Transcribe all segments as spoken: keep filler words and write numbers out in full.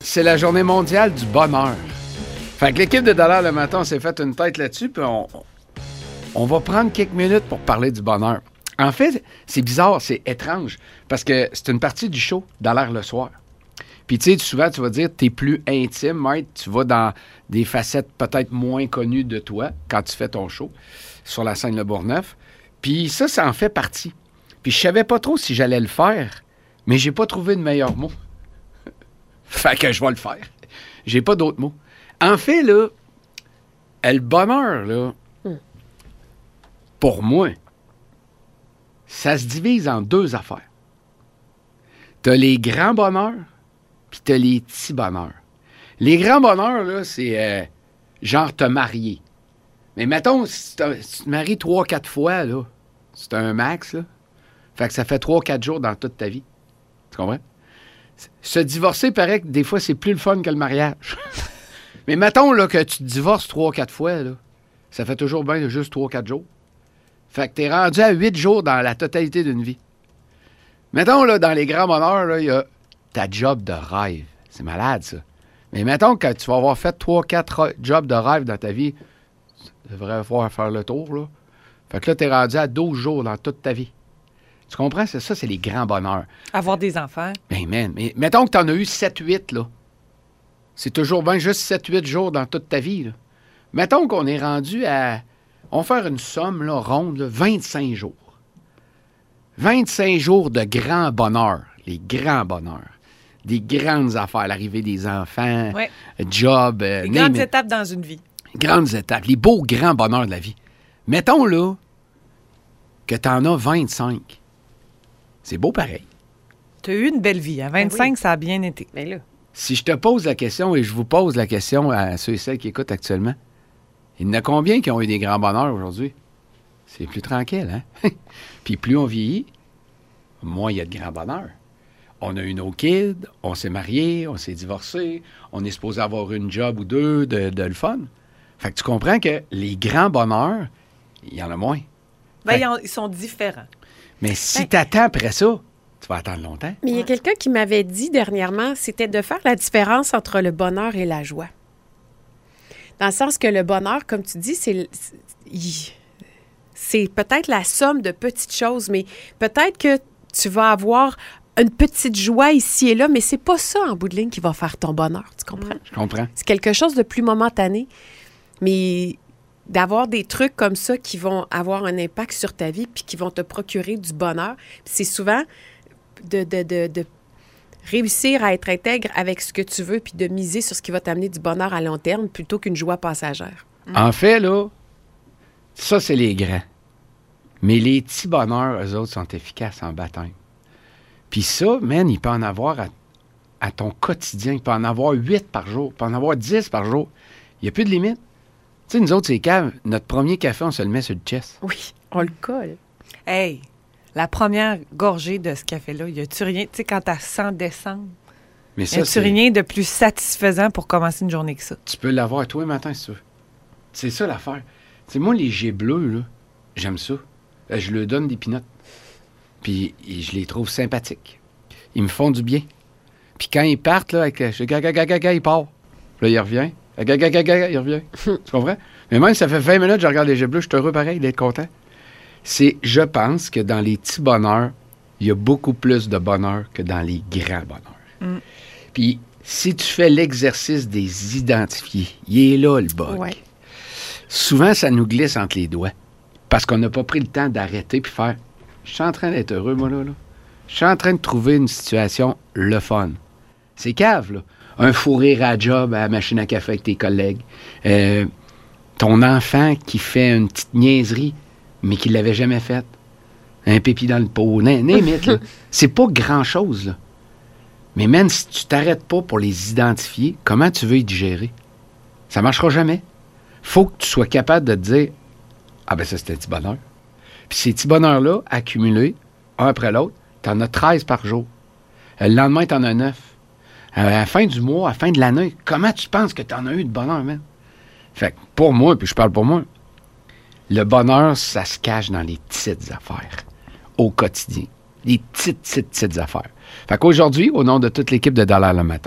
c'est la journée mondiale du bonheur. Fait que l'équipe de Dollar le matin, on s'est fait une tête là-dessus, puis on, on va prendre quelques minutes pour parler du bonheur. En fait, c'est bizarre, c'est étrange, parce que c'est une partie du show, Dollar le soir. Puis, tu sais, souvent, tu vas dire, t'es plus intime, Mike, tu vas dans des facettes peut-être moins connues de toi quand tu fais ton show sur la scène Le Bourgneuf. Puis ça, ça en fait partie. Puis je savais pas trop si j'allais le faire, mais j'ai pas trouvé de meilleur mot. Fait que je vais le faire. J'ai pas d'autres mots. En fait, là, le bonheur, là, mm. pour moi, ça se divise en deux affaires. T'as les grands bonheurs, puis t'as les petits bonheurs. Les grands bonheurs, là, c'est euh, genre te marier. Mais mettons, si, si tu te maries trois, quatre fois, là, c'est un max, là. Fait que ça fait trois, quatre jours dans toute ta vie. Tu comprends? Se divorcer, paraît que des fois, c'est plus le fun que le mariage. Mais mettons, là, que tu te divorces trois, quatre fois, là, ça fait toujours bien juste trois, quatre jours. Fait que t'es rendu à huit jours dans la totalité d'une vie. Mettons, là, dans les grands bonheurs, là, il y a ta job de rêve. C'est malade, ça. Mais mettons que tu vas avoir fait trois, quatre jobs de rêve dans ta vie, tu devrais pouvoir faire le tour, là. Fait que là, t'es rendu à douze jours dans toute ta vie. Tu comprends? C'est ça, c'est les grands bonheurs. Avoir des enfants. Ben, man, mais mettons que t'en as eu sept huit, là. C'est toujours bien juste sept huit jours dans toute ta vie, là. Mettons qu'on est rendu à... On va faire une somme, là, ronde, là, vingt-cinq jours. vingt-cinq jours de grand bonheur. Les grands bonheurs. Des grandes affaires. L'arrivée des enfants, ouais. job... Euh, les grandes étapes dans une vie. Grandes étapes. Les beaux grands bonheurs de la vie. Mettons, là, que t'en as vingt-cinq. C'est beau pareil. Tu as eu une belle vie. À vingt-cinq, ben oui. Ça a bien été. Mais là... Si je te pose la question, et je vous pose la question à ceux et celles qui écoutent actuellement, il y en a combien qui ont eu des grands bonheurs aujourd'hui? C'est plus tranquille, hein? Puis plus on vieillit, moins il y a de grands bonheurs. On a eu nos kids, on s'est mariés, on s'est divorcés, on est supposé avoir une job ou deux de, de le fun. Fait que tu comprends que les grands bonheurs, il y en a moins. Ben, fait... ils sont différents. Mais si ben... tu attends après ça, tu vas attendre longtemps. Mais il y a quelqu'un qui m'avait dit dernièrement, c'était de faire la différence entre le bonheur et la joie. Dans le sens que le bonheur, comme tu dis, c'est, c'est peut-être la somme de petites choses, mais peut-être que tu vas avoir une petite joie ici et là, mais c'est pas ça, en bout de ligne, qui va faire ton bonheur, tu comprends? Je comprends. C'est quelque chose de plus momentané, mais d'avoir des trucs comme ça qui vont avoir un impact sur ta vie puis qui vont te procurer du bonheur, c'est souvent de, de, de, de réussir à être intègre avec ce que tu veux puis de miser sur ce qui va t'amener du bonheur à long terme plutôt qu'une joie passagère. Mmh. En fait, là, ça, c'est les grands. Mais les petits bonheurs, eux autres, sont efficaces en baptême. Puis ça, man, il peut en avoir à, à ton quotidien. Il peut en avoir huit par jour. Il peut en avoir dix par jour. Il n'y a plus de limite. Tu sais, nous autres, c'est caves. Notre premier café, on se le met sur le chest. Oui, on le colle. Hey, la première gorgée de ce café-là, y a-tu rien, tu sais, quand t'as cent descendre, mais ça, y a-tu c'est... rien de plus satisfaisant pour commencer une journée que ça? Tu peux l'avoir tous les matins, si tu veux. C'est ça l'affaire. Tu sais, moi, les jets bleus, là, j'aime ça. Je leur donne des pinottes. Puis je les trouve sympathiques. Ils me font du bien. Puis quand ils partent, là, avec je gaga, gaga, gaga, il part. Là, il revient. Gaga, gaga, gaga, il revient. Tu comprends? Mais même, ça fait vingt minutes, je regarde les jets bleus, je suis heureux pareil d'être content. C'est, je pense que dans les petits bonheurs, il y a beaucoup plus de bonheur que dans les grands bonheurs. Mm. Puis, si tu fais l'exercice des identifier, il est là, le bug. Ouais. Souvent, ça nous glisse entre les doigts. Parce qu'on n'a pas pris le temps d'arrêter puis faire « Je suis en train d'être heureux, moi, là. là. Je suis en train de trouver une situation le fun. » C'est cave, là. Un fou rire à job, à la machine à café avec tes collègues. Euh, ton enfant qui fait une petite niaiserie, mais qui ne l'avait jamais faite. Un pépi dans le pot. N'importe, là. C'est pas grand-chose, là. Mais même si tu t'arrêtes pas pour les identifier, comment tu veux y digérer? Ça marchera jamais. Faut que tu sois capable de te dire « Ah ben ça, c'était un petit bonheur. » Puis ces petits bonheurs-là, accumulés, un après l'autre, t'en as treize par jour. Le lendemain, t'en as neuf. À la fin du mois, à la fin de l'année, comment tu penses que t'en as eu de bonheur, man? Fait que pour moi, puis je parle pour moi, le bonheur, ça se cache dans les petites affaires au quotidien. Les petites, petites, petites affaires. Fait qu'aujourd'hui, au nom de toute l'équipe de Dollar le matin,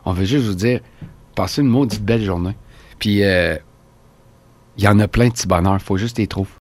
On veut juste vous dire, passez une maudite belle journée. Puis, il euh, y en a plein de petits bonheurs. Il faut juste les trouver.